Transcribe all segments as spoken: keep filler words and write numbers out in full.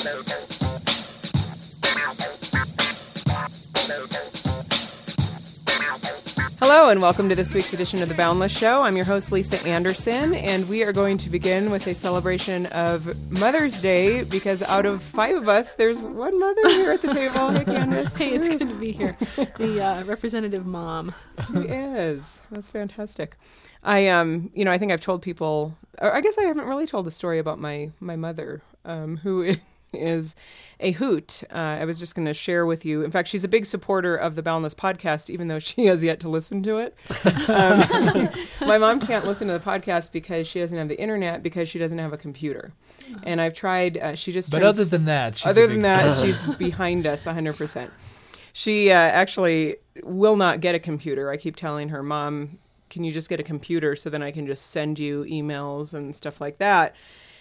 Hello and welcome to this week's edition of The Boundless Show. I'm your host, Lisa Anderson, and we are going to begin with a celebration of Mother's Day because out of five of us, there's one mother here at the table. Hey, Candace. Hey, it's good to be here. The uh, representative mom. She is. That's fantastic. I, um, you know, I think I've told people, or I guess I haven't really told the story about my, my mother, um, who is a hoot. Uh, I was just going to share with you. In fact, she's a big supporter of the Boundless podcast, even though she has yet to listen to it. Um, my mom can't listen to the podcast because she doesn't have the internet because she doesn't have a computer. And I've tried, uh, she just But turns, other than that, she's other a big than that, she's behind us one hundred percent. She uh, actually will not get a computer. I keep telling her, Mom, can you just get a computer so then I can just send you emails and stuff like that?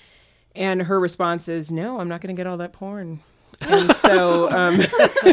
And her response is, no, I'm not going to get all that porn. And so um,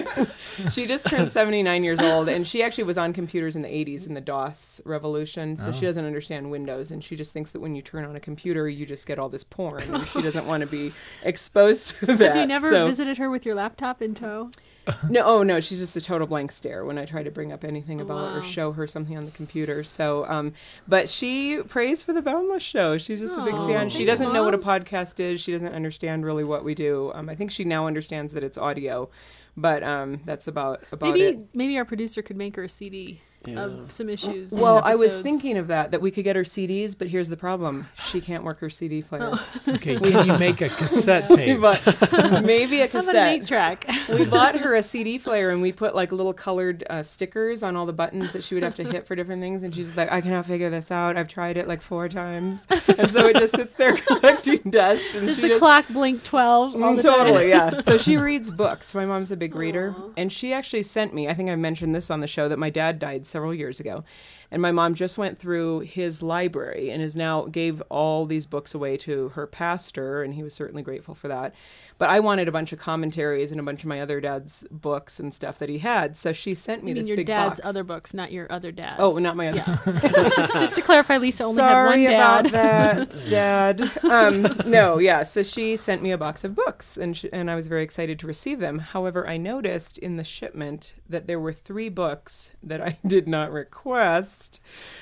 she just turned seventy-nine years old, and she actually was on computers in the eighties in the DOS revolution, so oh. she doesn't understand Windows, and she just thinks that when you turn on a computer, you just get all this porn, and she doesn't want to be exposed to that. Have you never so, visited her with your laptop in tow? No, oh no, she's just a total blank stare when I try to bring up anything about wow. or show her something on the computer. So, um, but she prays for the Boundless Show. She's just oh, a big fan. She thanks, doesn't Mom. know what a podcast is. She doesn't understand really what we do. Um, I think she now understands that it's audio, but um, that's about about maybe, it. Maybe our producer could make her a C D. Yeah. Of some issues. Well, I was thinking of that, that we could get her C Ds, but here's the problem. She can't work her C D player. Oh. Okay, can you make a cassette tape? Bought, maybe a cassette. How about an eight track? We bought her a C D player, and we put like little colored uh, stickers on all the buttons that she would have to hit for different things, and she's like, I cannot figure this out. I've tried it like four times. And so it just sits there collecting dust. And Does she the just, clock blink twelve all the totally, time? yeah. So she reads books. My mom's a big Aww. reader, and she actually sent me, I think I mentioned this on the show, that my dad died several years ago. And my mom just went through his library and is now gave all these books away to her pastor, and he was certainly grateful for that. But I wanted a bunch of commentaries and a bunch of my other dad's books and stuff that he had. So she sent me you mean this your big dad's box. other books, not your other dad's. Oh, not my other. Yeah. just, just to clarify, Lisa only Sorry had one dad. about that, Dad. Um, no, yeah. So she sent me a box of books, and she, and I was very excited to receive them. However, I noticed in the shipment that there were three books that I did not request.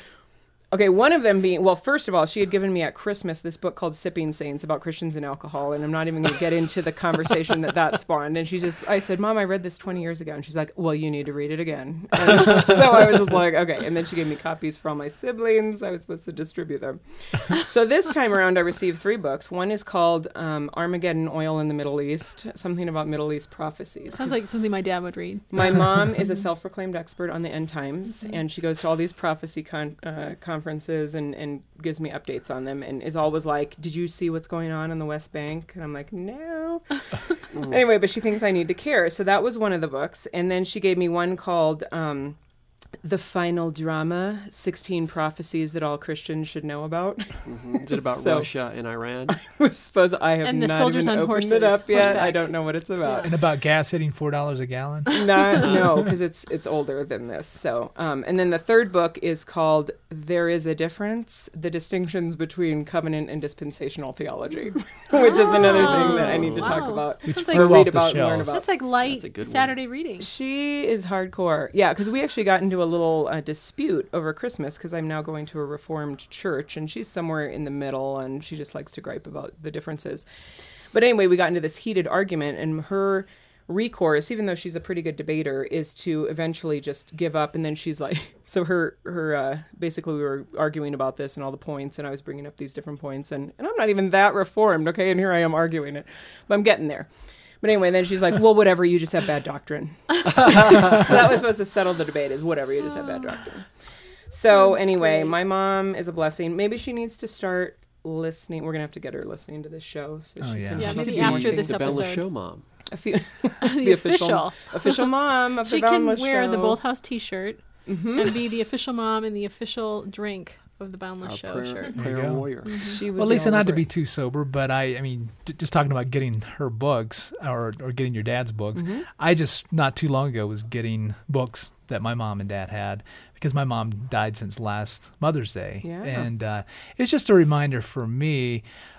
Okay, one of them being, well, first of all, she had given me at Christmas this book called Sipping Saints about Christians and alcohol, and I'm not even going to get into the conversation that that spawned. And she just, I said, Mom, I read this twenty years ago. And she's like, well, you need to read it again. And so I was just like, okay. And then she gave me copies for all my siblings. I was supposed to distribute them. So this time around, I received three books. One is called um, Armageddon Oil in the Middle East, something about Middle East prophecies. Sounds like something my dad would read. My mom is a self-proclaimed expert on the end times, Mm-hmm. and she goes to all these prophecy con- uh, conferences and, and gives me updates on them, and is always like, did you see what's going on in the West Bank? And I'm like, no. Anyway, but she thinks I need to care. So that was one of the books. And then she gave me one called um, The Final Drama, sixteen Prophecies That All Christians Should Know About. Mm-hmm. Is it about So, Russia and Iran? I was supposed I have And the not soldiers even on opened horses, it up yet. horseback. I don't know what it's about. And about gas hitting four dollars a gallon? Not, no, because it's it's older than this. So, um, and then the third book is called "There Is a Difference: The Distinctions Between Covenant and Dispensational Theology," which is another thing that I need to wow. talk about That sounds or like- flew read off the about and learn shelves. about. That's like light That's a good one. Saturday reading. She is hardcore. Yeah, because we actually got into a little uh, dispute over Christmas because I'm now going to a Reformed church, and she's somewhere in the middle, and she just likes to gripe about the differences. But anyway, we got into this heated argument, and her recourse, even though she's a pretty good debater, is to eventually just give up. And then she's like, so her, her, uh, basically we were arguing about this and all the points, and I was bringing up these different points, and, and I'm not even that Reformed. Okay. And here I am arguing it, but I'm getting there. But anyway, then she's like, well, whatever, you just have bad doctrine. So that was supposed to settle the debate, is whatever, you just have bad doctrine. So That's anyway, great. my mom is a blessing. Maybe she needs to start listening. We're going to have to get her listening to this show. So Oh, she yeah. can Yeah, she maybe can do more after things. this The Boundless episode. Show Mom. A few, The official. official mom of She the can Boundless wear Show. the Both House T-shirt Mm-hmm. and be the official mom and the official drink of the Boundless Our Show prayer, shirt. There you prayer go. warrior. She would Well, be Lisa, all not to over be it. too sober, but I, I mean, t- just talking about getting her books or or getting your dad's books. Mm-hmm. I just not too long ago was getting books that my mom and dad had because my mom died since last Mother's Day, Yeah. and uh, it's just a reminder for me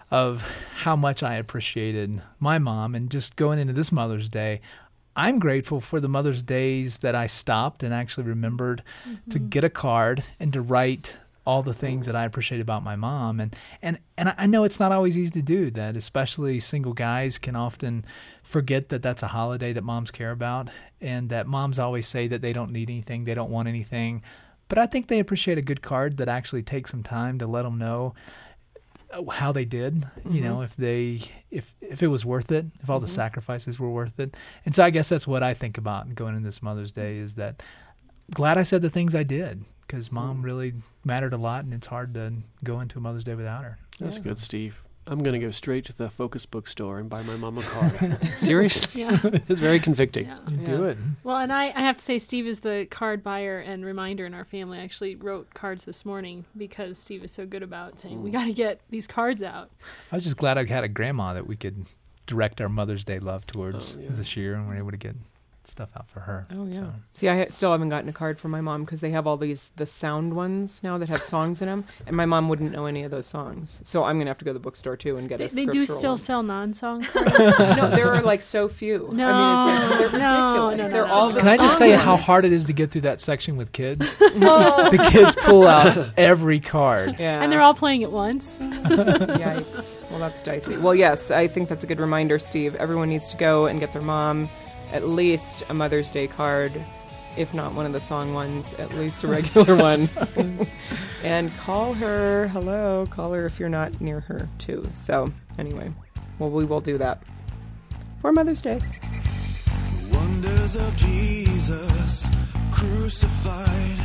of how much I appreciated my mom. And just going into this Mother's Day, I'm grateful for the Mother's Days that I stopped and actually remembered mm-hmm. to get a card and to write all the things that I appreciate about my mom. And, and, and I know it's not always easy to do that, especially single guys can often forget that that's a holiday that moms care about, and that moms always say that they don't need anything, they don't want anything. But I think they appreciate a good card that actually takes some time to let them know how they did, mm-hmm. you know, if they, if, if it was worth it, if all mm-hmm. the sacrifices were worth it. And so I guess that's what I think about going into this Mother's Day, is that glad I said the things I did, because Mom really mattered a lot, and it's hard to go into a Mother's Day without her. That's yeah. good, Steve. I'm going to go straight to the Focus bookstore and buy my mom a card. Seriously? Yeah. It's very convicting. Yeah. You Yeah. do it. Well, and I, I have to say, Steve is the card buyer and reminder in our family. I actually wrote cards this morning because Steve is so good about saying, we got to get these cards out. I was just glad I had a grandma that we could direct our Mother's Day love towards Oh, yeah. this year, and we're able to get stuff out for her. Oh, yeah. So. See, I ha- still haven't gotten a card from my mom because they have all these, the sound ones now that have songs in them, and my mom wouldn't know any of those songs. So I'm going to have to go to the bookstore, too, and get They, a they do scriptural still one. sell non-song cards. No, there are, like, so few. No, I mean, it's like, they're no, ridiculous. no, no, they're no, all no. the Can I just song tell you how ones. hard it is to get through that section with kids? The kids pull out every card. Yeah. And they're all playing at once. Yikes. Well, that's dicey. Well, yes, I think that's a good reminder, Steve. Everyone needs to go and get their mom at least a Mother's Day card, if not one of the song ones, at least a regular one. And call her. Hello. Call her if you're not near her, too. So, anyway, well, we will do that for Mother's Day. Wonders of Jesus crucified,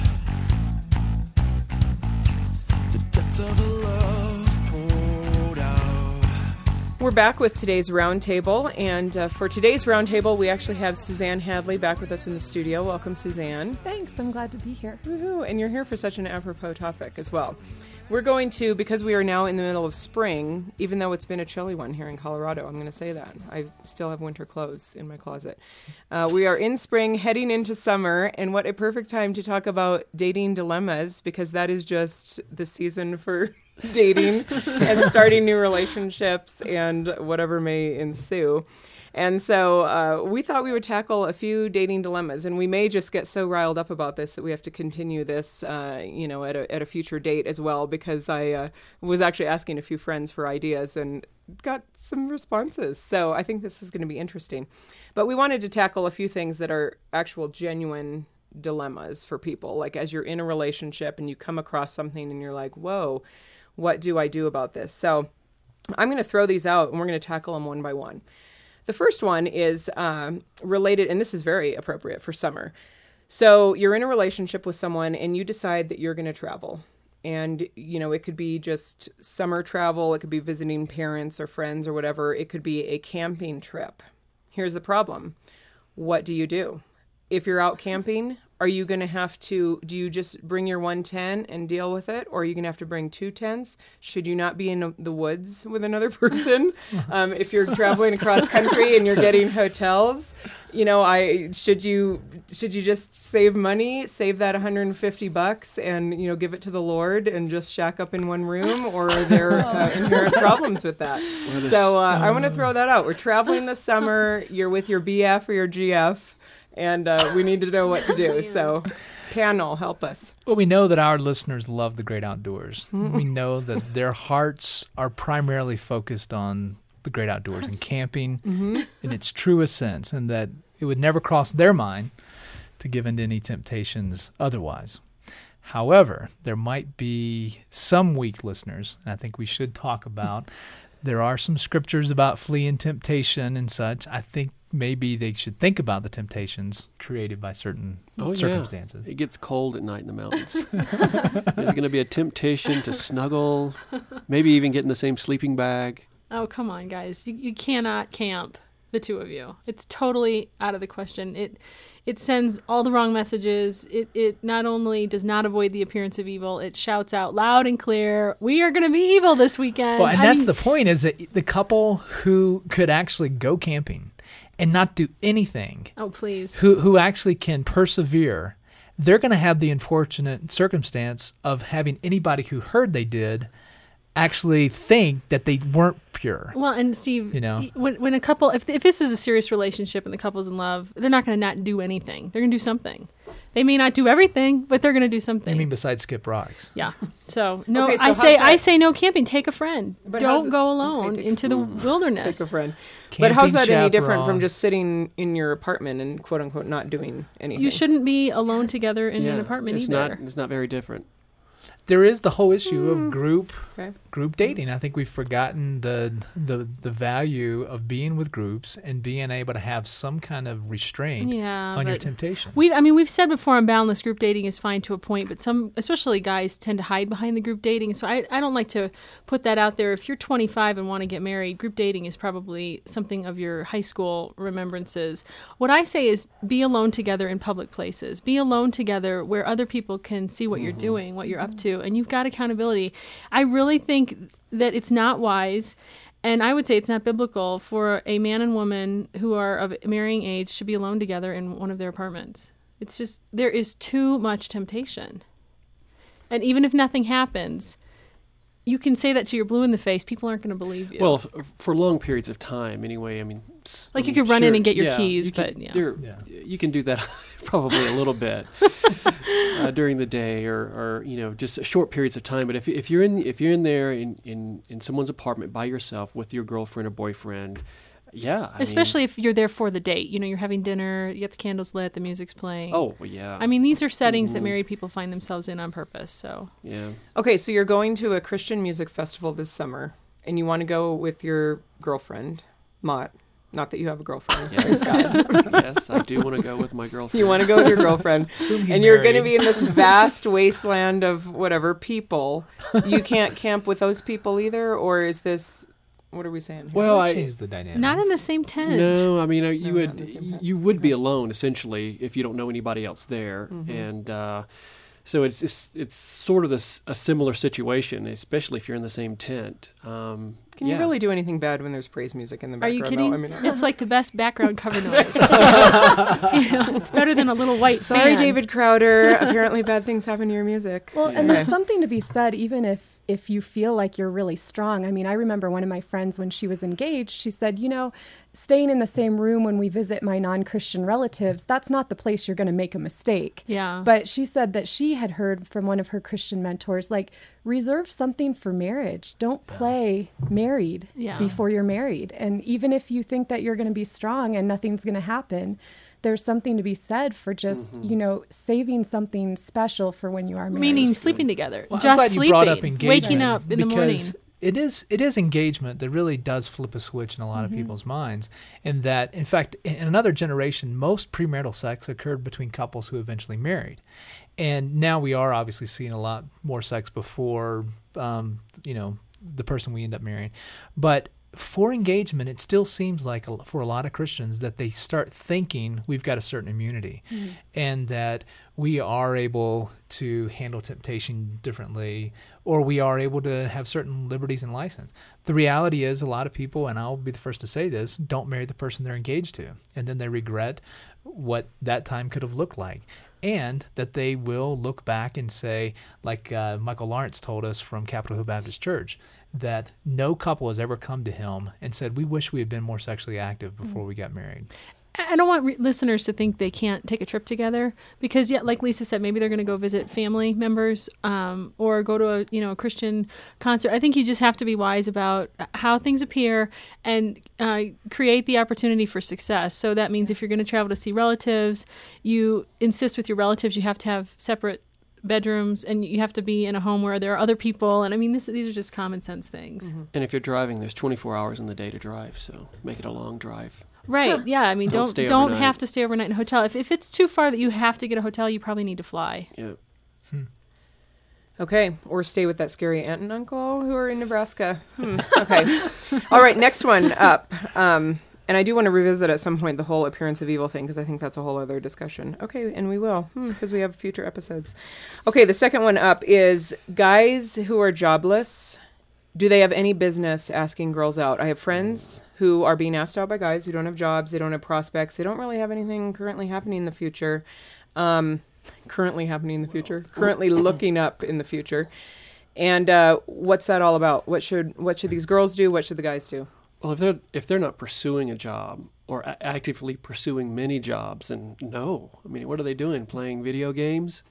the depth of a love poured out. We're back with today's roundtable, and uh, for today's roundtable, we actually have Suzanne Hadley back with us in the studio. Welcome, Suzanne. Thanks. I'm glad to be here. Woohoo. And you're here for such an apropos topic as well. We're going to, because we are now in the middle of spring, even though it's been a chilly one here in Colorado, I'm going to say that. I still have winter clothes in my closet. Uh, we are in spring, heading into summer, and what a perfect time to talk about dating dilemmas, because that is just the season for dating and starting new relationships and whatever may ensue. And so uh, we thought we would tackle a few dating dilemmas, and we may just get so riled up about this that we have to continue this, uh, you know, at a, at a future date as well, because I uh, was actually asking a few friends for ideas and got some responses. So I think this is going to be interesting. But we wanted to tackle a few things that are actual genuine dilemmas for people. Like as you're in a relationship and you come across something and you're like, whoa, what do I do about this? So I'm going to throw these out and we're going to tackle them one by one. The first one is um, related, and this is very appropriate for summer. So you're in a relationship with someone and you decide that you're going to travel. And, you know, it could be just summer travel. It could be visiting parents or friends or whatever. It could be a camping trip. Here's the problem. What do you do? If you're out camping, are you going to have to, do you just bring your one tent and deal with it? Or are you going to have to bring two tents? Should you not be in the woods with another person? um, if you're traveling across country and you're getting hotels, you know, I, should you, should you just save money, save that one hundred fifty bucks and, you know, give it to the Lord and just shack up in one room? Or are there uh, inherent problems with that? So uh, I want to throw that out. We're traveling this summer. You're with your B F or your G F. And uh, we need to know what to do. So, panel, help us. Well, we know that our listeners love the great outdoors. Mm-hmm. We know that their hearts are primarily focused on the great outdoors and camping mm-hmm. in its truest sense, and that it would never cross their mind to give in to any temptations otherwise. However, there might be some weak listeners, and I think we should talk about. There are some scriptures about fleeing temptation and such. I think maybe they should think about the temptations created by certain oh, circumstances. Yeah. It gets cold at night in the mountains. There's going to be a temptation to snuggle, maybe even get in the same sleeping bag. Oh, come on, guys. You, you cannot camp, the two of you. It's totally out of the question. It it sends all the wrong messages. It, it not only does not avoid the appearance of evil, it shouts out loud and clear, we are going to be evil this weekend. Well, and How that's do you... the point, is that the couple who could actually go camping and not do anything, oh, please, who who actually can persevere, they're going to have the unfortunate circumstance of having anybody who heard they did actually think that they weren't pure. Well, and Steve, You know? when when a couple, if if this is a serious relationship and the couple's in love, they're not going to not do anything. They're going to do something. They may not do everything, but they're going to do something. I mean, besides skip rocks. Yeah. So no, Okay, so I how's say that- I say no camping. Take a friend. But how's Don't it- go okay, alone take- into the wilderness. Take a friend. but Camping how's that any different chaperone. from just sitting in your apartment and quote unquote not doing anything? You shouldn't be alone together in yeah, an apartment it's either. not it's not very different. There is the whole issue of group Okay. group dating. I think we've forgotten the the the value of being with groups and being able to have some kind of restraint Yeah, on your but temptation. We, I mean, we've said before on Boundless, group dating is fine to a point, but some, especially guys, tend to hide behind the group dating. So I, I don't like to put that out there. If you're twenty-five and want to get married, group dating is probably something of your high school remembrances. What I say is be alone together in public places. Be alone together where other people can see what you're doing, what you're up to, and you've got accountability. I really think that it's not wise, and I would say it's not biblical for a man and woman who are of marrying age to be alone together in one of their apartments. It's just, there is too much temptation. And even if nothing happens, you can say that to your blue in the face. People aren't going to believe you. Well, f- for long periods of time, anyway. I mean, s- Like you I'm could run in sure- and get your yeah, keys, you can- but, yeah. there- Yeah. you can do that probably a little bit uh, during the day, or, or you know, just short periods of time. But if if you're in if you're in there in, in, in someone's apartment by yourself with your girlfriend or boyfriend, yeah, I Especially if you're there for the date. You know, you're having dinner, you get the candles lit, the music's playing. mean, oh well, yeah, I mean, these are settings that Mhm. married people find themselves in on purpose. So yeah. Okay, so you're going to a Christian music festival this summer, and you want to go with your girlfriend, Mott. Not that you have a girlfriend. Yes, yes, I do want to go with my girlfriend. You want to go with your girlfriend, Whom he and you're going to married. be in this vast wasteland of whatever people. You can't camp with those people either, or is this? What are we saying? here? Well, That I changed the dynamic. not in the same tent. no, I mean uh, you No, would not the same time. you would be alone essentially if you don't know anybody else there, Mhm. and uh, so it's, it's it's sort of this a similar situation, especially if you're in the same tent. Um, Can yeah. you really do anything bad when there's praise music in the Are background? you though? kidding? I mean, It's like the best background cover noise. You know, it's better than a little white sorry, fan. David Crowder. Apparently, bad things happen to your music. Well, and Okay. there's something to be said, even if if you feel like you're really strong. I mean, I remember one of my friends when she was engaged, she said, you know, staying in the same room when we visit my non-Christian relatives, that's not the place you're going to make a mistake. Yeah. But she said that she had heard from one of her Christian mentors, like, reserve something for marriage. Don't play married Yeah. before you're married. And even if you think that you're going to be strong and nothing's going to happen, there's something to be said for just, you know, saving something special for when you are married. Meaning sleeping together. Well, I'm Just glad sleeping. you brought up engagement, waking up in the because morning. It is it is engagement that really does flip a switch in a lot of people's minds. And that, in fact, in another generation, most premarital sex occurred between couples who eventually married. And now we are obviously seeing a lot more sex before, um, you know, the person we end up marrying. But for engagement, it still seems like a, for a lot of Christians that they start thinking we've got a certain immunity, and that we are able to handle temptation differently, or we are able to have certain liberties and license. The reality is a lot of people, and I'll be the first to say this, don't marry the person they're engaged to, and then they regret what that time could have looked like. And that they will look back and say, like uh, Michael Lawrence told us from Capitol Hill Baptist Church, that no couple has ever come to him and said, we wish we had been more sexually active before we got married. I don't want re- listeners to think they can't take a trip together because, yeah, like Lisa said, maybe they're going to go visit family members um, or go to a you know a Christian concert. I think you just have to be wise about how things appear and uh, create the opportunity for success. So that means if you're going to travel to see relatives, you insist with your relatives you have to have separate bedrooms and you have to be in a home where there are other people. And I mean, this, these are just common sense things. And if you're driving, there's twenty-four hours in the day to drive, so make it a long drive. Right. Yeah. I mean, Don't don't stay don't overnight. have to stay overnight in a hotel. If if it's too far that you have to get a hotel, you probably need to fly. Yeah. Okay, or stay with that scary aunt and uncle who are in Nebraska. Hmm. Okay. All right, next one up. Um, and I do want to revisit at some point the whole appearance of evil thing because I think that's a whole other discussion. Okay, and we will because we have future episodes. Okay, the second one up is guys who are jobless. Do they have any business asking girls out? I have friends who are being asked out by guys who don't have jobs. They don't have prospects. They don't really have anything currently happening in the future. Um, currently happening in the future. Currently looking up in the future. And uh, what's that all about? What should what should these girls do? What should the guys do? Well, if they're if they're not pursuing a job or a- actively pursuing many jobs, then no. I mean, what are they doing? Playing video games?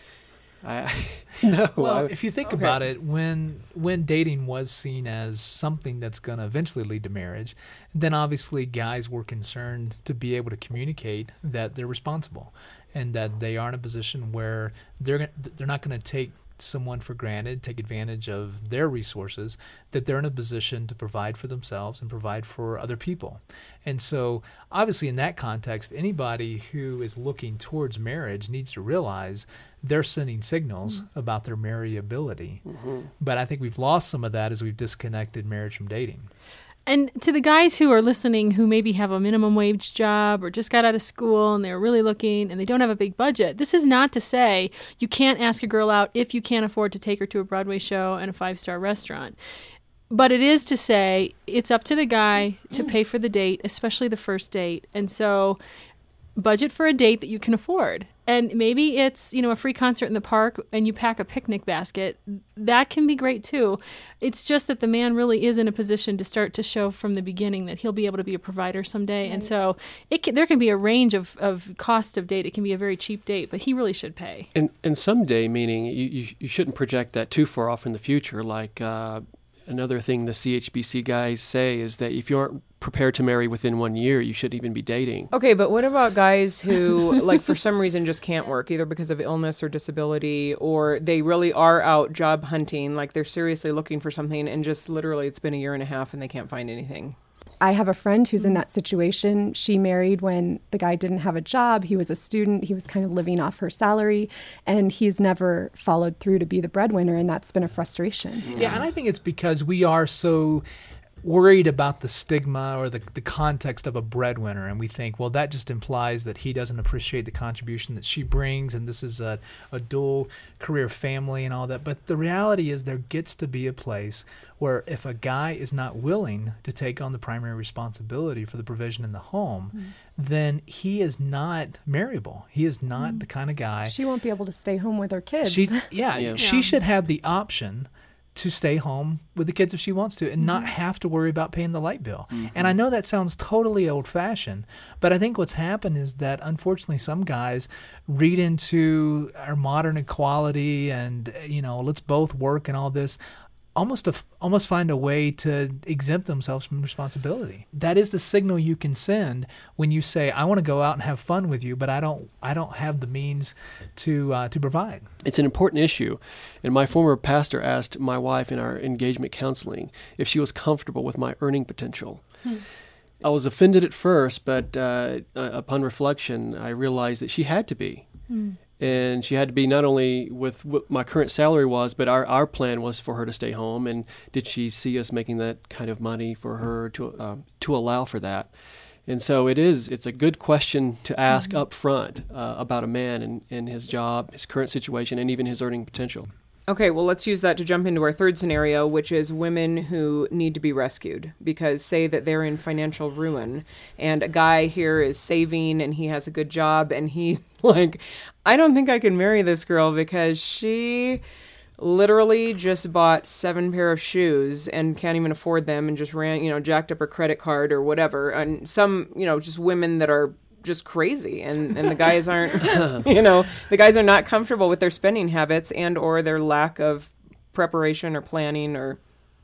I no. Well, I, if you think okay. about it, when when dating was seen as something that's going to eventually lead to marriage, then obviously guys were concerned to be able to communicate that they're responsible and that they are in a position where they're gon- they're not going to take someone for granted, take advantage of their resources, that they're in a position to provide for themselves and provide for other people. And so obviously in that context, anybody who is looking towards marriage needs to realize they're sending signals mm-hmm. about their marriability. Mm-hmm. But I think we've lost some of that as we've disconnected marriage from dating. And to the guys who are listening who maybe have a minimum wage job or just got out of school and they're really looking and they don't have a big budget, this is not to say you can't ask a girl out if you can't afford to take her to a Broadway show and a five-star restaurant. But it is to say it's up to the guy to pay for the date, especially the first date. And so budget for a date that you can afford. And maybe it's, you know, a free concert in the park and you pack a picnic basket. That can be great too. It's just that the man really is in a position to start to show from the beginning that he'll be able to be a provider someday. Right. And so it can, there can be a range of, of cost of date. It can be a very cheap date, but he really should pay. and and someday, meaning you, you you shouldn't project that too far off in the future. Like uh, another thing the C H B C guys say is that if you aren't prepared to marry within one year, you shouldn't even be dating. Okay, but what about guys who, like, for some reason just can't work, either because of illness or disability, or they really are out job hunting, like they're seriously looking for something, and just literally it's been a year and a half and they can't find anything? I have a friend who's in that situation. She married when the guy didn't have a job. He was a student. He was kind of living off her salary, and he's never followed through to be the breadwinner, and that's been a frustration. Yeah, yeah and I think it's because we are so worried about the stigma or the, the context of a breadwinner, and we think, well, that just implies that he doesn't appreciate the contribution that she brings, and this is a, a dual career family and all that. But the reality is there gets to be a place where if a guy is not willing to take on the primary responsibility for the provision in the home, mm. then he is not marriable. He is not mm. the kind of guy. She won't be able to stay home with her kids. She, yeah, yeah, she should have the option to stay home with the kids if she wants to and mm-hmm. not have to worry about paying the light bill. Mm-hmm. And I know that sounds totally old-fashioned, but I think what's happened is that unfortunately some guys read into our modern equality and, you know, let's both work and all this, almost a, almost find a way to exempt themselves from responsibility. That is the signal you can send when you say, I want to go out and have fun with you, but I don't I don't have the means to uh, to provide. It's an important issue. And my former pastor asked my wife in our engagement counseling if she was comfortable with my earning potential. Hmm. I was offended at first, but uh, uh, upon reflection, I realized that she had to be. Hmm. And she had to be not only with what my current salary was, but our, our plan was for her to stay home. And did she see us making that kind of money for her to uh, to allow for that? And so it is. It's a good question to ask mm-hmm. up front uh, about a man and, and his job, his current situation, and even his earning potential. Okay, well, let's use that to jump into our third scenario, which is women who need to be rescued because say that they're in financial ruin and a guy here is saving and he has a good job and he's like, I don't think I can marry this girl because she literally just bought seven pair of shoes and can't even afford them and just ran, you know, jacked up her credit card or whatever. And some, you know, just women that are just crazy and, and the guys aren't, you know, the guys are not comfortable with their spending habits and or their lack of preparation or planning or,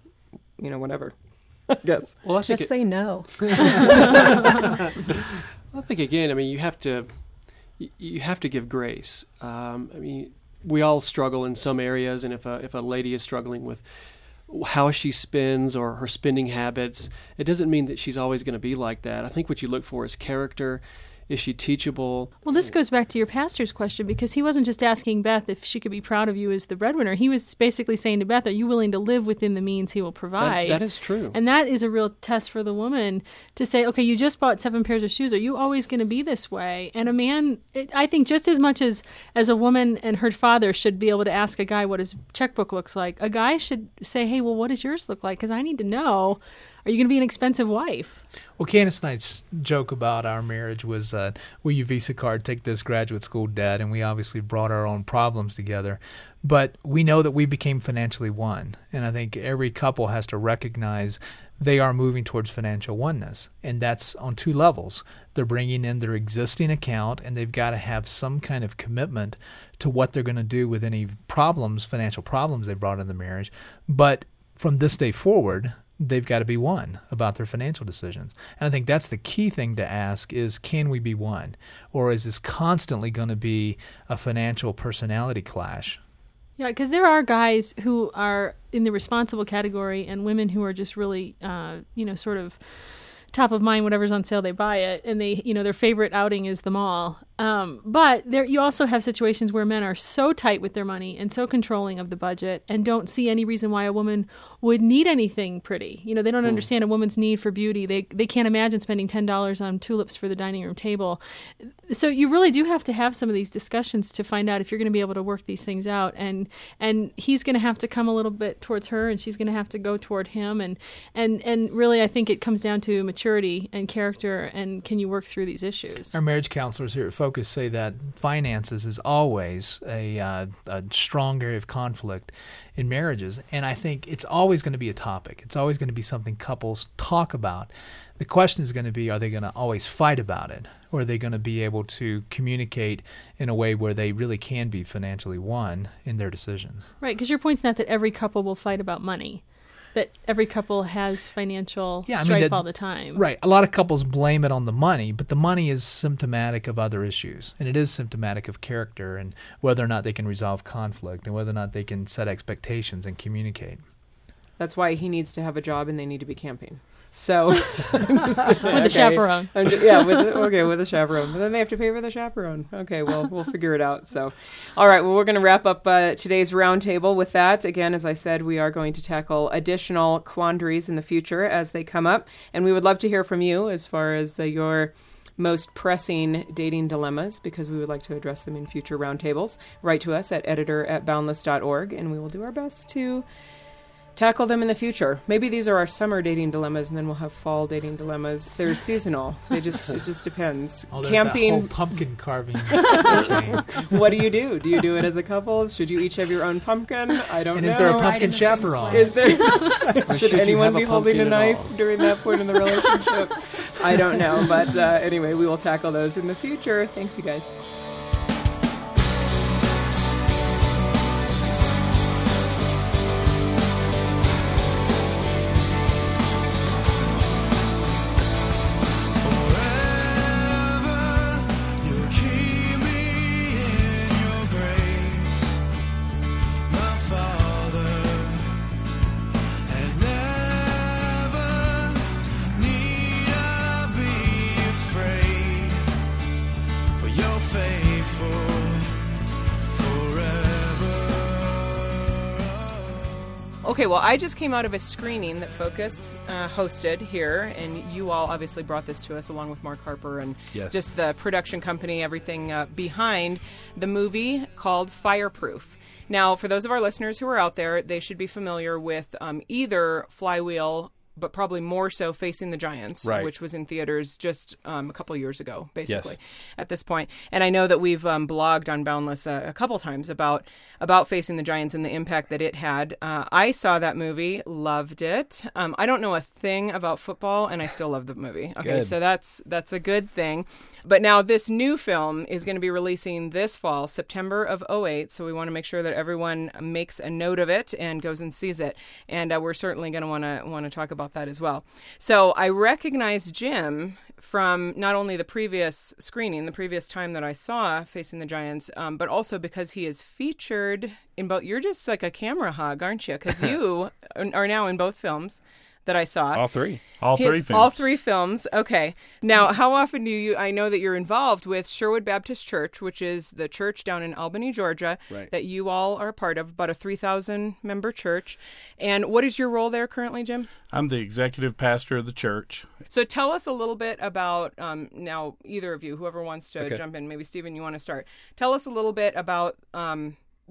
you know, whatever, I guess. Well, I Just think say it, no. I think, again, I mean, you have to, you have to give grace. Um, I mean, we all struggle in some areas, and if a, if a lady is struggling with how she spends or her spending habits, it doesn't mean that she's always going to be like that. I think what you look for is character. Is she teachable? Well, this goes back to your pastor's question because he wasn't just asking Beth if she could be proud of you as the breadwinner. He was basically saying to Beth, are you willing to live within the means he will provide? That, that is true. And that is a real test for the woman to say, okay, you just bought seven pairs of shoes. Are you always going to be this way? And a man, it, I think just as much as, as a woman and her father should be able to ask a guy what his checkbook looks like, a guy should say, hey, well, what does yours look like? Because I need to know. are you going to be an expensive wife? Well, Candace and I's joke about our marriage was, uh, will you Visa card take this graduate school debt? And we obviously brought our own problems together. But we know that we became financially one. And I think every couple has to recognize they are moving towards financial oneness. And that's on two levels. They're bringing in their existing account, and they've got to have some kind of commitment to what they're going to do with any problems, financial problems they brought in the marriage. But from this day forward, they've got to be one about their financial decisions. And I think that's the key thing to ask is, can we be one? Or is this constantly going to be a financial personality clash? Yeah, because there are guys who are in the responsible category and women who are just really, uh, you know, sort of top of mind, whatever's on sale, they buy it. And they, you know, their favorite outing is the mall. Um, but there, you also have situations where men are so tight with their money and so controlling of the budget and don't see any reason why a woman would need anything pretty. You know, they don't mm. understand a woman's need for beauty. They they can't imagine spending ten dollars on tulips for the dining room table. So you really do have to have some of these discussions to find out if you're going to be able to work these things out. And and he's going to have to come a little bit towards her, and she's going to have to go toward him. And and and really, I think it comes down to maturity and character, and can you work through these issues? Our marriage counselors here at Focus say that finances is always a, uh, a strong area of conflict in marriages, and I think it's always going to be a topic. It's always going to be something couples talk about. The question is going to be, are they going to always fight about it, or are they going to be able to communicate in a way where they really can be financially one in their decisions? Right, because your point's not that every couple will fight about money. That every couple has financial yeah, I strife mean that, all the time. Right. A lot of couples blame it on the money, but the money is symptomatic of other issues. And it is symptomatic of character and whether or not they can resolve conflict and whether or not they can set expectations and communicate. That's why he needs to have a job and they need to be camping. So I'm just gonna, with okay. a chaperone. I'm just, yeah, with the, okay, with a chaperone. But then they have to pay for the chaperone. Okay, well, we'll figure it out. So, all right, well, we're going to wrap up uh, today's roundtable with that. Again, as I said, we are going to tackle additional quandaries in the future as they come up, and we would love to hear from you as far as uh, your most pressing dating dilemmas, because we would like to address them in future roundtables. Write to us at editor at boundless dot org, and we will do our best to tackle them in the future. Maybe these are our summer dating dilemmas, and then we'll have fall dating dilemmas. They're seasonal. They just it just depends. Oh, there's Camping. That whole pumpkin carving thing. What do you do? Do you do it as a couple? Should you each have your own pumpkin? I don't and know. And is there a Right pumpkin chaperone? Is there? should, should anyone a be holding a knife all? during that point in the relationship? I don't know. But uh, anyway, we will tackle those in the future. Thanks, you guys. Okay, well, I just came out of a screening that Focus uh, hosted here, and you all obviously brought this to us along with Mark Harper and yes. just the production company, everything uh, behind the movie called Fireproof. Now, for those of our listeners who are out there, they should be familiar with um, either Flywheel, but probably more so Facing the Giants, right. which was in theaters just um, a couple years ago, basically, yes. at this point. And I know that we've um, blogged on Boundless uh, a couple times about about Facing the Giants and the impact that it had. Uh, I saw that movie, loved it. Um, I don't know a thing about football, and I still love the movie. Okay, good. So that's that's a good thing. But now this new film is going to be releasing this fall, September of oh eight, so we want to make sure that everyone makes a note of it and goes and sees it. And uh, we're certainly going to want to want to talk about that as well. So I recognize Jim from not only the previous screening, the previous time that I saw Facing the Giants, um, but also because he is featured in both. You're just like a camera hog, aren't you? Because you are now in both films that I saw. All three. All His, three films. All three films. Okay. Now, how often do you, I know that you're involved with Sherwood Baptist Church, which is the church down in Albany, Georgia, right. that you all are a part of, about a three thousand member church. And what is your role there currently, Jim? I'm the executive pastor of the church. So tell us a little bit about, um, now, either of you, whoever wants to Okay. jump in, maybe Stephen, you want to start. Tell us a little bit about um,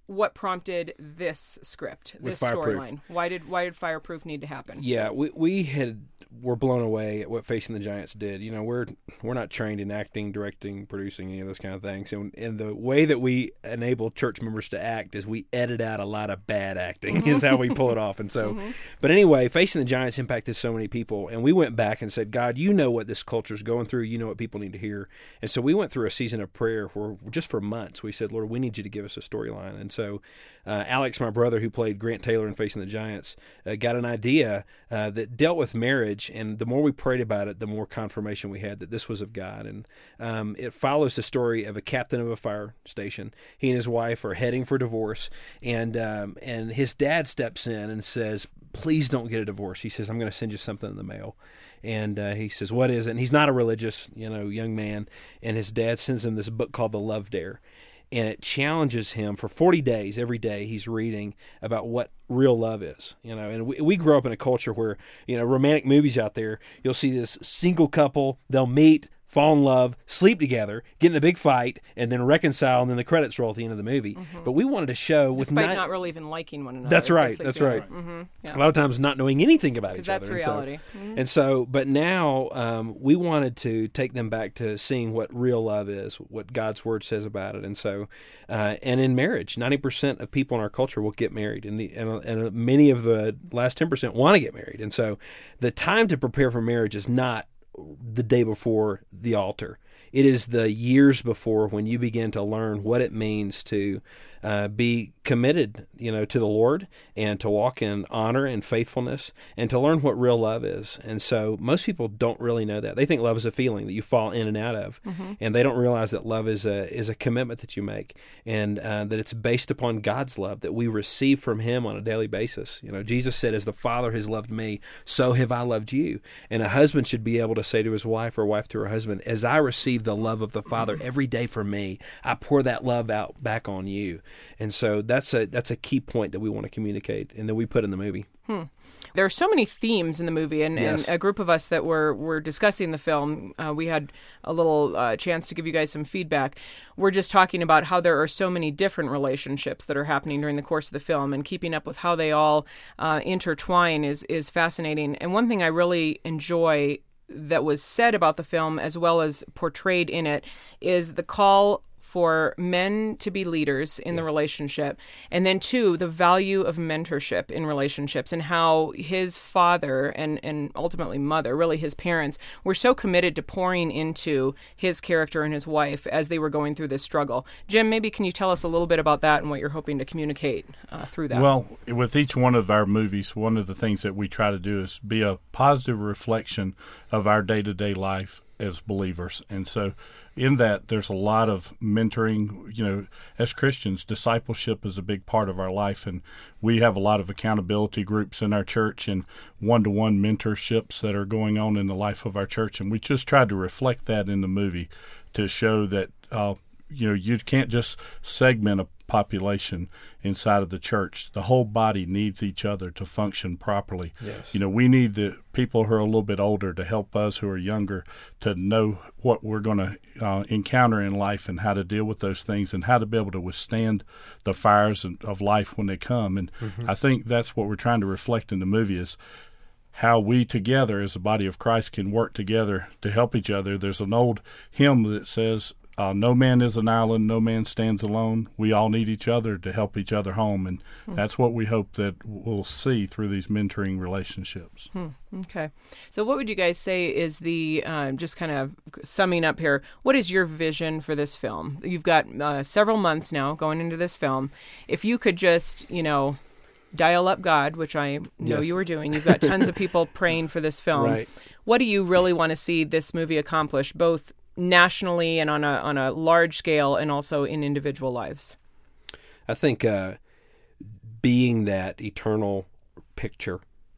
what prompted this script, With this Fireproof. storyline? Why did why did Fireproof need to happen? Yeah, we we had were blown away at what Facing the Giants did. You know, we're we're not trained in acting, directing, producing, any of those kind of things. And, and the way that we enable church members to act is we edit out a lot of bad acting is how we pull it off. And so, Mm-hmm. but anyway, Facing the Giants impacted so many people. And we went back and said, God, you know what this culture is going through. You know what people need to hear. And so we went through a season of prayer where just for months we said, Lord, we need you to give us a storyline. And so uh, Alex, my brother, who played Grant Taylor in Facing the Giants, uh, got an idea uh, that dealt with marriage. And the more we prayed about it, the more confirmation we had that this was of God. And um, it follows the story of a captain of a fire station. He and his wife are heading for divorce, and um, and his dad steps in and says, please don't get a divorce. He says, I'm going to send you something in the mail. And uh, he says, what is it? And he's not a religious, you know, young man. And his dad sends him this book called The Love Dare. And it challenges him for forty days. Every day he's reading about what real love is, you know. And we, we grew up in a culture where, you know, romantic movies out there, you'll see this single couple, they'll meet, fall in love, sleep together, get in a big fight, and then reconcile, and then the credits roll at the end of the movie. Mm-hmm. But we wanted to show with Despite nine, not really even liking one another. That's right. Just like That's doing- right. Mhm, yeah. a lot of times not knowing anything about each Because other. that's And so- reality. Mhm. And so, but now um, we wanted to take them back to seeing what real love is, what God's Word says about it. And so, uh, and in marriage, ninety percent of people in our culture will get married, and, the, and, and many of the last ten percent want to get married. And so the time to prepare for marriage is not the day before the altar. It is the years before when you begin to learn what it means to uh, be committed, you know, to the Lord and to walk in honor and faithfulness and to learn what real love is. And so most people don't really know that. They think love is a feeling that you fall in and out of, Mm-hmm. and they don't realize that love is a is a commitment that you make, and uh, that it's based upon God's love that we receive from Him on a daily basis. You know, Jesus said, "As the Father has loved me, so have I loved you." And a husband should be able to say to his wife, or wife to her husband, "As I receive the love of the Father every day from me, I pour that love out back on you." And so that's a that's a key point that we want to communicate, and that we put in the movie. Hmm. There are so many themes in the movie, and, Yes. and a group of us that were, were discussing the film, uh, we had a little uh, chance to give you guys some feedback. We're just talking about how there are so many different relationships that are happening during the course of the film, and keeping up with how they all uh, intertwine is, is fascinating. And one thing I really enjoy that was said about the film, as well as portrayed in it, is the call for men to be leaders in the relationship. And then, two, the value of mentorship in relationships, and how his father and, and ultimately mother, really his parents, were so committed to pouring into his character and his wife as they were going through this struggle. Jim, maybe can you tell us a little bit about that and what you're hoping to communicate uh, through that? Well, with each one of our movies, one of the things that we try to do is be a positive reflection of our day-to-day life as believers. And so in that, there's a lot of mentoring. You know, as Christians, discipleship is a big part of our life, and we have a lot of accountability groups in our church and one-to-one mentorships that are going on in the life of our church. And we just tried to reflect that in the movie to show that, uh, you know, you can't just segment a population inside of the church. The whole body needs each other to function properly. Yes. You know, we need the people who are a little bit older to help us who are younger to know what we're going to uh, encounter in life and how to deal with those things and how to be able to withstand the fires of, of life when they come. And Mm-hmm. I think that's what we're trying to reflect in the movie is how we together as a body of Christ can work together to help each other. There's an old hymn that says, Uh, no man is an island, no man stands alone. We all need each other to help each other home, and Hmm. that's what we hope that we'll see through these mentoring relationships. Hmm. Okay. So what would you guys say is the, uh, just kind of summing up here, what is your vision for this film? You've got uh, several months now going into this film. If you could just, you know, dial up God, which I know Yes. you were doing, you've got tons of people praying for this film. Right. What do you really want to see this movie accomplish, both nationally and on a on a large scale, and also in individual lives? I think uh, being that eternal picture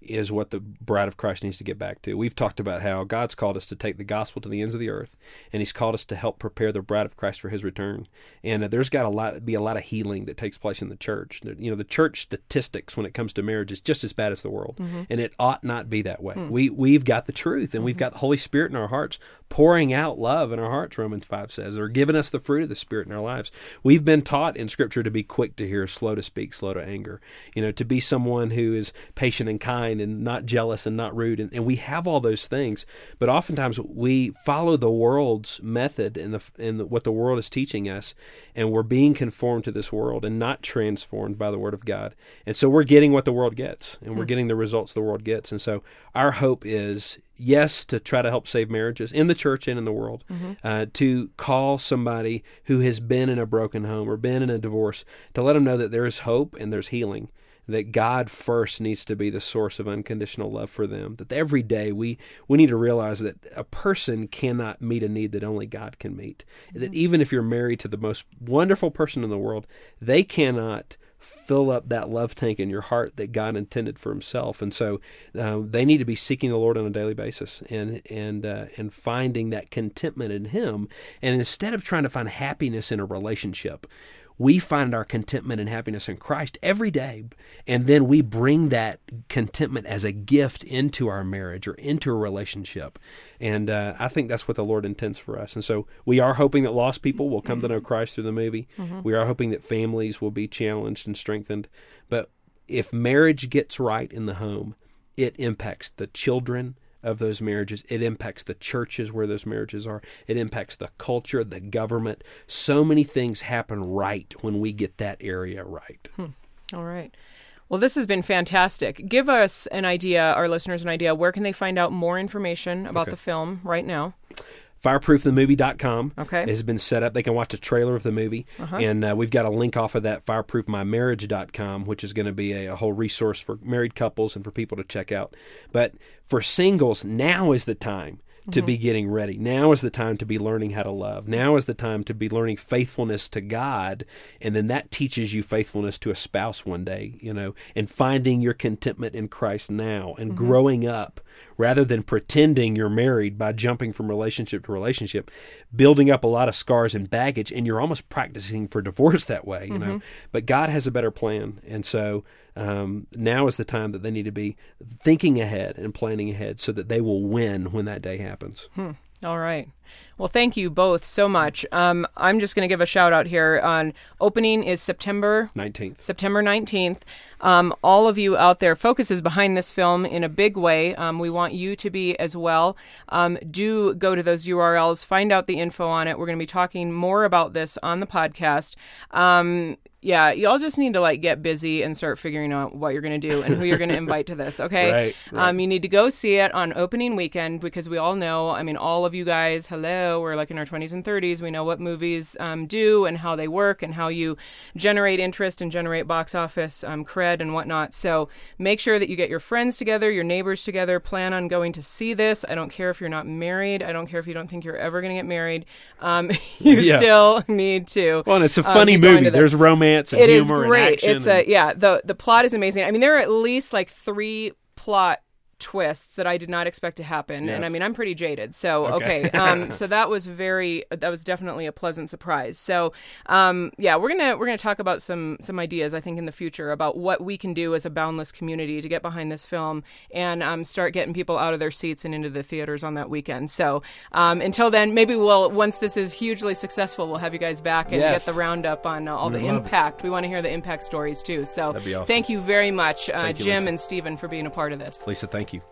is what the bride of Christ needs to get back to. We've talked about how God's called us to take the gospel to the ends of the earth, and He's called us to help prepare the bride of Christ for His return. And uh, there's got a lot be a lot of healing that takes place in the church. You know, the church statistics when it comes to marriage is just as bad as the world, mm-hmm. and it ought not be that way. Mm. We we've got the truth, and mm-hmm. we've got the Holy Spirit in our hearts, pouring out love in our hearts. Romans five says, or giving us the fruit of the Spirit in our lives. We've been taught in Scripture to be quick to hear, slow to speak, slow to anger. You know, to be someone who is patient and kind and not jealous and not rude, and, and we have all those things, but oftentimes we follow the world's method and the and the, what the world is teaching us, and we're being conformed to this world and not transformed by the Word of God, and so we're getting what the world gets, and we're getting the results the world gets, and so our hope is, yes, to try to help save marriages in the church and in the world, mm-hmm. uh, to call somebody who has been in a broken home or been in a divorce, to let them know that there is hope and there's healing, that God first needs to be the source of unconditional love for them, that every day we, we need to realize that a person cannot meet a need that only God can meet, mm-hmm. that even if you're married to the most wonderful person in the world, they cannot fill up that love tank in your heart that God intended for Himself, and so uh, they need to be seeking the Lord on a daily basis and and uh, and finding that contentment in Him. And instead of trying to find happiness in a relationship, we find our contentment and happiness in Christ every day, and then we bring that contentment as a gift into our marriage or into a relationship. And uh, I think that's what the Lord intends for us. And so we are hoping that lost people will come to know Christ through the movie. Mm-hmm. We are hoping that families will be challenged and strengthened. But if marriage gets right in the home, it impacts the children of those marriages. It impacts the churches where those marriages are. It impacts the culture, the government. So many things happen right when we get that area right. Hmm. All right. Well, this has been fantastic. Give us an idea, our listeners an idea, where can they find out more information about okay. the film right now? fireproof the movie dot com okay. has been set up. They can watch a trailer of the movie, uh-huh. and uh, we've got a link off of that, fireproof my marriage dot com, which is going to be a, a whole resource for married couples and for people to check out. But for singles, now is the time to mm-hmm. be getting ready. Now is the time to be learning how to love. Now is the time to be learning faithfulness to God, and then that teaches you faithfulness to a spouse one day, you know, and finding your contentment in Christ now and mm-hmm. growing up rather than pretending you're married by jumping from relationship to relationship, building up a lot of scars and baggage, and you're almost practicing for divorce that way, you mm-hmm. know. But God has a better plan, and so um, now is the time that they need to be thinking ahead and planning ahead so that they will win when that day happens. Hmm. All right. Well, thank you both so much. Um, I'm just going to give a shout out here. On opening is September nineteenth. September nineteenth. Um, all of you out there, Focus is behind this film in a big way. Um, we want you to be as well. Um, do go to those U R Ls, find out the info on it. We're going to be talking more about this on the podcast. Um, yeah, y'all just need to like get busy and start figuring out what you're going to do and who you're going to invite to this, okay? Right, right. Um, you need to go see it on opening weekend because we all know, I mean, all of you guys, hello, we're like in our twenties and thirties. We know what movies um, do and how they work and how you generate interest and generate box office um, cred and whatnot. So make sure that you get your friends together, your neighbors together, plan on going to see this. I don't care if you're not married. I don't care if you don't think you're ever going to get married. Um, you yeah. still need to. Well, and it's a funny um, movie. There's romance. And it humor is great. And it's a yeah. The the plot is amazing. I mean, there are at least like three plot twists that I did not expect to happen, yes. and I mean, I'm pretty jaded. So okay, okay. um, so that was very that was definitely a pleasant surprise. So um, yeah, we're gonna we're gonna talk about some some ideas I think in the future about what we can do as a Boundless community to get behind this film and um, start getting people out of their seats and into the theaters on that weekend. So um, until then, maybe we'll once this is hugely successful, well have you guys back and yes. get the roundup on uh, all we the impact. It. We want to hear the impact stories too. So that'd be awesome. Thank you very much, uh, Thank you, Jim Lisa. and Stephen, for being a part of this. Lisa, thank you.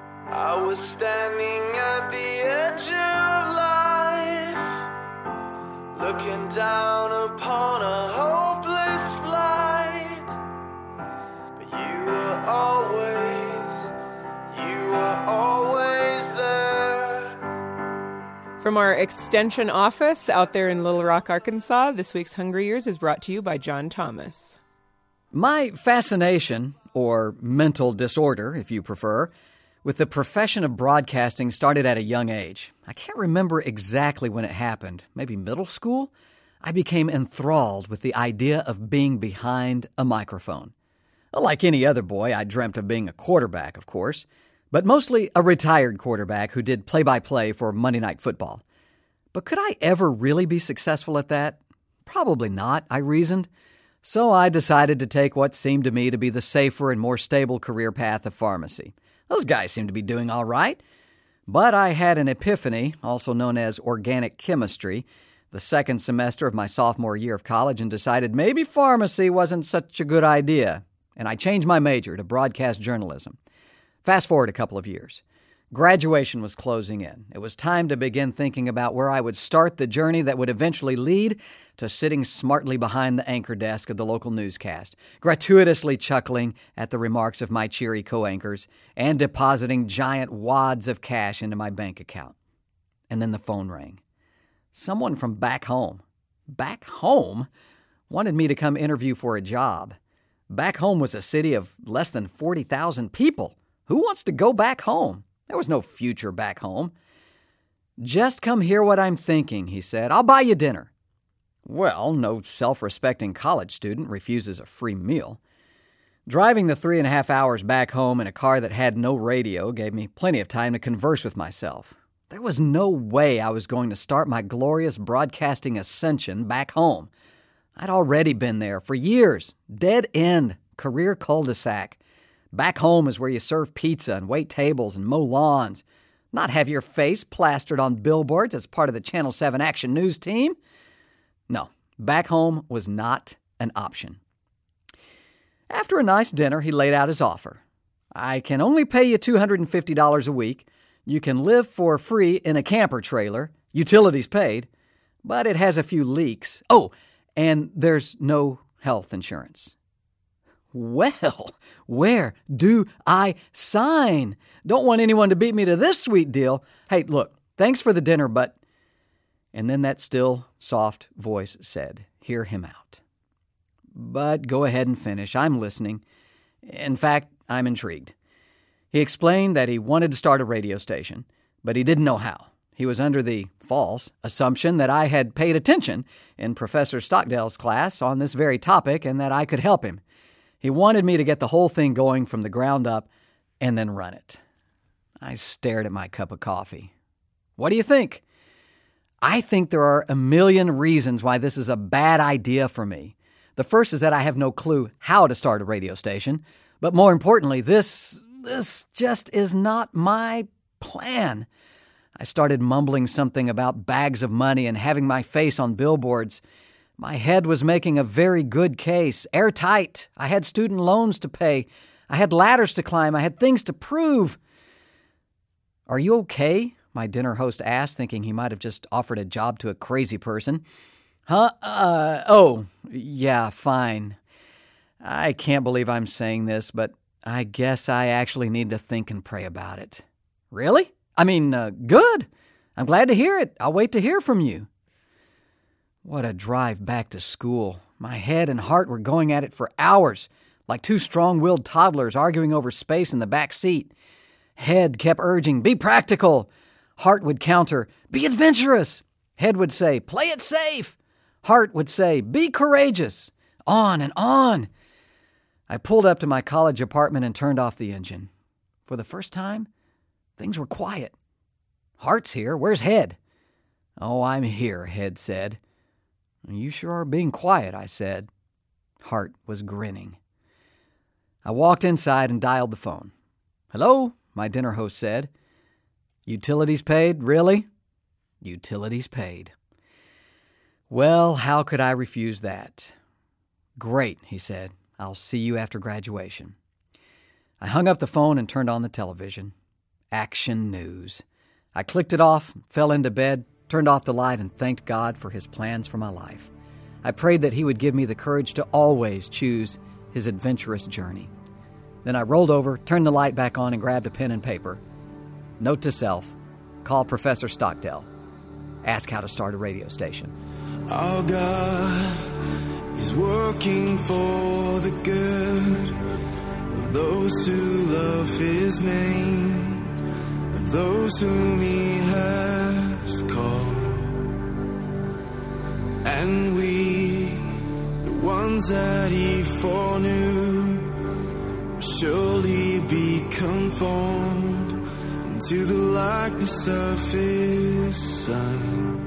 I was standing at the edge of life, looking down upon a hopeless flight. But you were always, you were always there. From our extension office out there in Little Rock, Arkansas, this week's Hungry Years is brought to you by John Thomas. My fascination, or mental disorder, if you prefer, with the profession of broadcasting started at a young age. I can't remember exactly when it happened. Maybe middle school? I became enthralled with the idea of being behind a microphone. Like any other boy, I dreamt of being a quarterback, of course, but mostly a retired quarterback who did play-by-play for Monday Night Football. But could I ever really be successful at that? Probably not, I reasoned. So I decided to take what seemed to me to be the safer and more stable career path of pharmacy. Those guys seemed to be doing all right. But I had an epiphany, also known as organic chemistry, the second semester of my sophomore year of college, and decided maybe pharmacy wasn't such a good idea. And I changed my major to broadcast journalism. Fast forward a couple of years. Graduation was closing in. It was time to begin thinking about where I would start the journey that would eventually lead to sitting smartly behind the anchor desk of the local newscast, gratuitously chuckling at the remarks of my cheery co-anchors, and depositing giant wads of cash into my bank account. And then the phone rang. Someone from back home, back home, wanted me to come interview for a job. Back home was a city of less than forty thousand people. Who wants to go back home? There was no future back home. Just come hear what I'm thinking, he said. I'll buy you dinner. Well, no self-respecting college student refuses a free meal. Driving the three and a half hours back home in a car that had no radio gave me plenty of time to converse with myself. There was no way I was going to start my glorious broadcasting ascension back home. I'd already been there for years. Dead end, career cul-de-sac. Back home is where you serve pizza and wait tables and mow lawns, not have your face plastered on billboards as part of the Channel seven Action News team. No, back home was not an option. After a nice dinner, he laid out his offer. I can only pay you two hundred fifty dollars a week. You can live for free in a camper trailer, utilities paid, but it has a few leaks. Oh, and there's no health insurance. Well, where do I sign? Don't want anyone to beat me to this sweet deal. Hey, look, thanks for the dinner, but... And then that still, soft voice said, hear him out. But go ahead and finish. I'm listening. In fact, I'm intrigued. He explained that he wanted to start a radio station, but he didn't know how. He was under the false assumption that I had paid attention in Professor Stockdale's class on this very topic and that I could help him. He wanted me to get the whole thing going from the ground up and then run it. I stared at my cup of coffee. What do you think? I think there are a million reasons why this is a bad idea for me. The first is that I have no clue how to start a radio station. But more importantly, this, this just is not my plan. I started mumbling something about bags of money and having my face on billboards. My head was making a very good case, airtight. I had student loans to pay. I had ladders to climb. I had things to prove. Are you okay? My dinner host asked, thinking he might have just offered a job to a crazy person. Huh? Uh, oh, yeah, fine. I can't believe I'm saying this, but I guess I actually need to think and pray about it. Really? I mean, uh, good. I'm glad to hear it. I'll wait to hear from you. What a drive back to school. My head and heart were going at it for hours, like two strong-willed toddlers arguing over space in the back seat. Head kept urging, be practical. Heart would counter, be adventurous. Head would say, play it safe. Heart would say, be courageous. On and on. I pulled up to my college apartment and turned off the engine. For the first time, things were quiet. Heart's here. Where's Head? Oh, I'm here, Head said. You sure are being quiet, I said. Heart was grinning. I walked inside and dialed the phone. Hello, my dinner host said. Utilities paid, really? Utilities paid. Well, how could I refuse that? Great, he said. I'll see you after graduation. I hung up the phone and turned on the television. Action News. I clicked it off, fell into bed, turned off the light, and thanked God for his plans for my life. I prayed that he would give me the courage to always choose his adventurous journey. Then I rolled over, turned the light back on, and grabbed a pen and paper. Note to self, call Professor Stockdale. Ask how to start a radio station. Our God is working for the good of those who love his name, of those whom he has called. And we, the ones that he foreknew, surely be conformed into the likeness of his Son.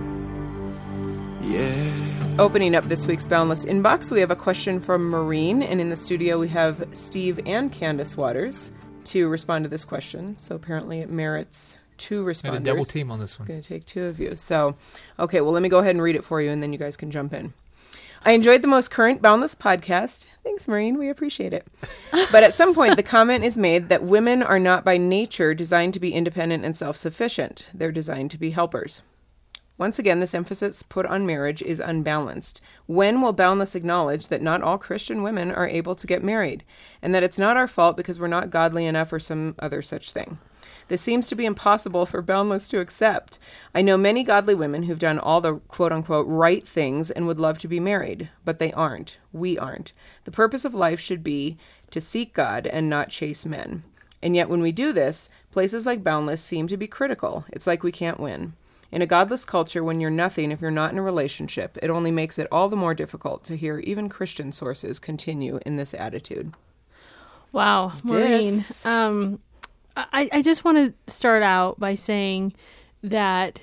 Yeah. Opening up this week's Boundless Inbox, we have a question from Maureen, and in the studio we have Steve and Candace Waters to respond to this question. So apparently it merits two responders. And a double team on this one. I'm going to take two of you. So, okay, well, let me go ahead and read it for you, and then you guys can jump in. I enjoyed the most current Boundless podcast. Thanks, Maureen. We appreciate it. But at some point, the comment is made that women are not by nature designed to be independent and self-sufficient. They're designed to be helpers. Once again, this emphasis put on marriage is unbalanced. When will Boundless acknowledge that not all Christian women are able to get married, and that it's not our fault because we're not godly enough or some other such thing? This seems to be impossible for Boundless to accept. I know many godly women who've done all the quote-unquote right things and would love to be married, but they aren't. We aren't. The purpose of life should be to seek God and not chase men. And yet when we do this, places like Boundless seem to be critical. It's like we can't win. In a godless culture, when you're nothing if you're not in a relationship, it only makes it all the more difficult to hear even Christian sources continue in this attitude. Wow, Maureen. Um, I, I just want to start out by saying that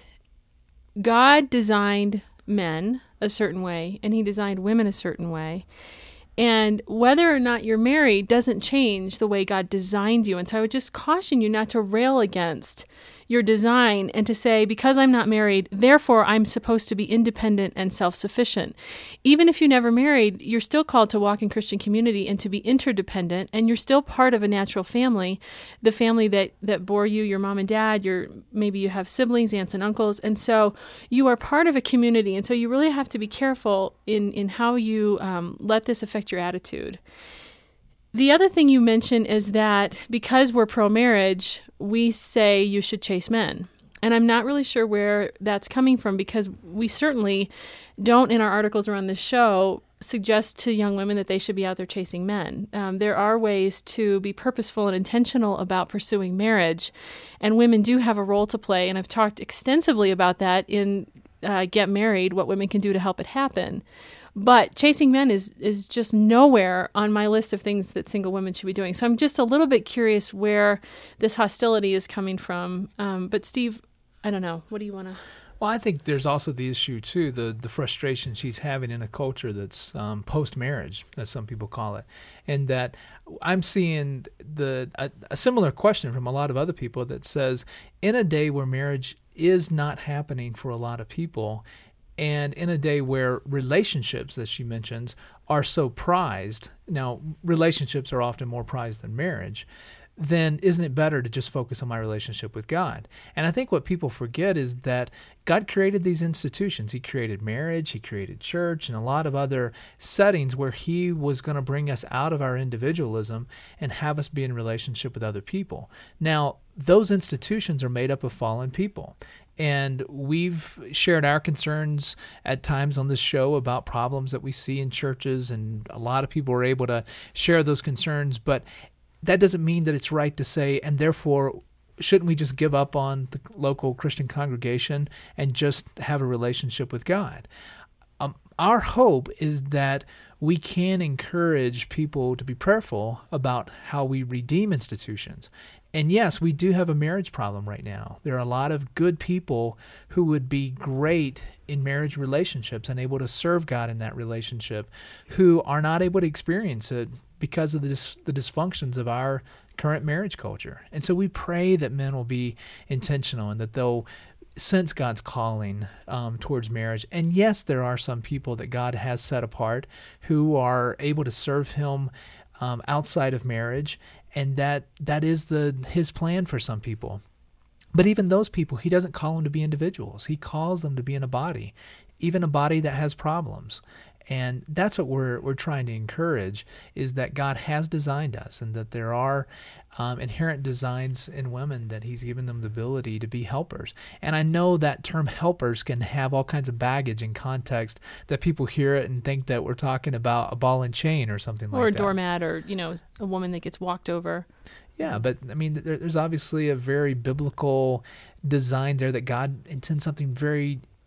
God designed men a certain way, and he designed women a certain way. And whether or not you're married doesn't change the way God designed you. And so I would just caution you not to rail against your design and to say, because I'm not married, therefore I'm supposed to be independent and self-sufficient. Even if you never married, you're still called to walk in Christian community and to be interdependent, and you're still part of a natural family, the family that, that bore you, your mom and dad, your maybe you have siblings, aunts and uncles, and so you are part of a community, and so you really have to be careful in, in how you um, let this affect your attitude. The other thing you mentioned is that because we're pro-marriage, we say you should chase men. And I'm not really sure where that's coming from, because we certainly don't, in our articles around this show, suggest to young women that they should be out there chasing men. Um, there are ways to be purposeful and intentional about pursuing marriage, and women do have a role to play. And I've talked extensively about that in uh, Get Married, what women can do to help it happen. But chasing men is, is just nowhere on my list of things that single women should be doing. So I'm just a little bit curious where this hostility is coming from. Um, but Steve, I don't know. What do you want to... Well, I think there's also the issue, too, the, the frustration she's having in a culture that's um, post-marriage, as some people call it. And that I'm seeing the a, a similar question from a lot of other people that says, in a day where marriage is not happening for a lot of people, and in a day where relationships, as she mentions, are so prized, now relationships are often more prized than marriage, then isn't it better to just focus on my relationship with God? And I think what people forget is that God created these institutions. He created marriage, he created church, and a lot of other settings where he was going to bring us out of our individualism and have us be in relationship with other people. Now, those institutions are made up of fallen people. And we've shared our concerns at times on this show about problems that we see in churches, and a lot of people are able to share those concerns. But that doesn't mean that it's right to say, and therefore, shouldn't we just give up on the local Christian congregation and just have a relationship with God? Um, our hope is that we can encourage people to be prayerful about how we redeem institutions. And yes, we do have a marriage problem right now. There are a lot of good people who would be great in marriage relationships and able to serve God in that relationship, who are not able to experience it because of the, dis- the dysfunctions of our current marriage culture. And so we pray that men will be intentional and that they'll sense God's calling um, towards marriage. And yes, there are some people that God has set apart who are able to serve him um, outside of marriage, and that that is the his plan for some people. But even those people, he doesn't call them to be individuals. He calls them to be in a body, even a body that has problems. And that's what we're we're trying to encourage, is that God has designed us, and that there are um, inherent designs in women that he's given them the ability to be helpers. And I know that term helpers can have all kinds of baggage and context, that people hear it and think that we're talking about a ball and chain or something like that. Or a doormat, or, you know, a woman that gets walked over. Yeah, but I mean, there, there's obviously a very biblical design there, that God intends something very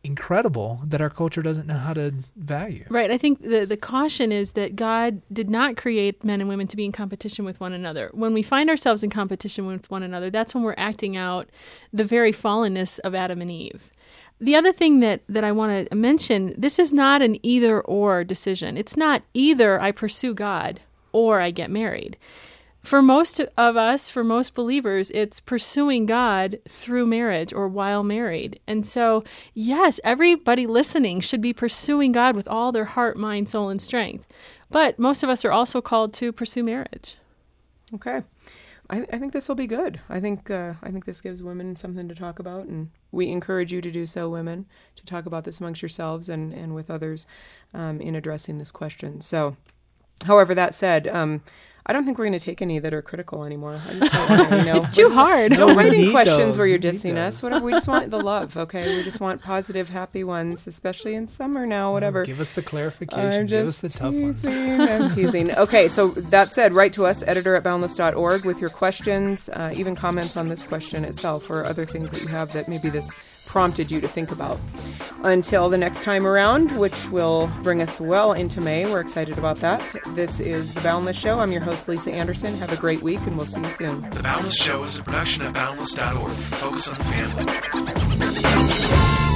incredible that our culture doesn't know how to value. Right. I think the, the caution is that God did not create men and women to be in competition with one another. When we find ourselves in competition with one another, that's when we're acting out the very fallenness of Adam and Eve. The other thing that, that I want to mention, this is not an either-or decision. It's not either I pursue God or I get married. For most of us, for most believers, it's pursuing God through marriage or while married. And so, yes, everybody listening should be pursuing God with all their heart, mind, soul, and strength. But most of us are also called to pursue marriage. Okay. I, I think this will be good. I think uh, I think this gives women something to talk about, and we encourage you to do so, women, to talk about this amongst yourselves and, and with others um, in addressing this question. So, however, that said, um, I don't think we're going to take any that are critical anymore. I just don't want, you know, it's too hard. Don't write in need questions those. where you're We need dissing those. us. Whatever. We just want the love, okay? We just want positive, happy ones, especially in summer now, whatever. Give us the clarification. I'm Give us just the tough ones. teasing. I'm teasing. Okay, so that said, write to us, editor at boundless dot org, with your questions, uh, even comments on this question itself or other things that you have that maybe this prompted you to think about. Until the next time around, which will bring us well into May. We're excited about that. This is The Boundless Show. I'm your host, Lisa Anderson. Have a great week, and we'll see you soon. The Boundless Show is a production of boundless dot org. Focus on the family.